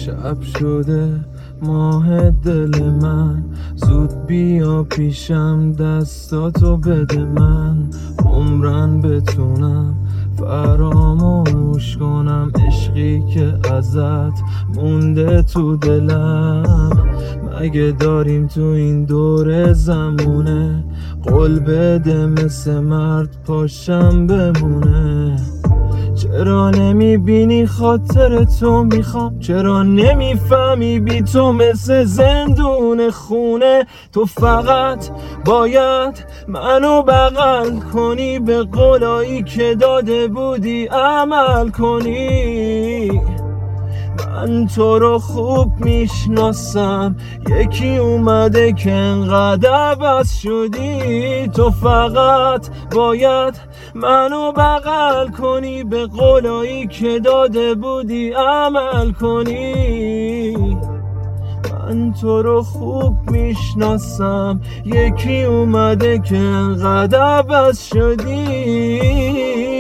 شب شده ماه دل من، زود بیا پیشم دستاتو بده من، عمرن بتونم فراموش کنم عشقی که ازت مونده تو دلم. مگه داریم تو این دور زمونه، قول بده مثل مرد پاشم بمونه. چرا نمیبینی خاطر تو میخوام، چرا نمیفهمی بی تو مثل زندون خونه. تو فقط باید منو بغل کنی، به قولایی که داده بودی عمل کنی. من تو رو خوب میشناسم، یکی اومده که انقدر عوض شدی. تو فقط باید منو بغل کنی، به قولایی که داده بودی عمل کنی. من تو رو خوب میشناسم، یکی اومده که انقدر عوض شدی.